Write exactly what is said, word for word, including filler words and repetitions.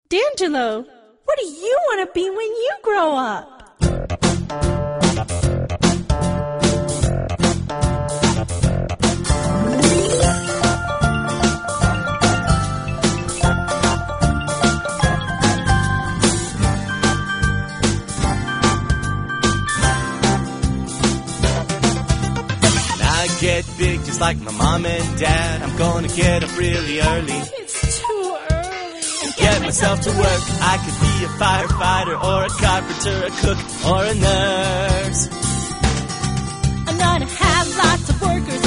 D'Angelo, what do you want to be when you grow up? Get big just like my mom and dad. I'm gonna get up really early. It's too early. And get myself to work. I could be a firefighter or a carpenter, a cook or a nurse. I'm gonna have lots of workers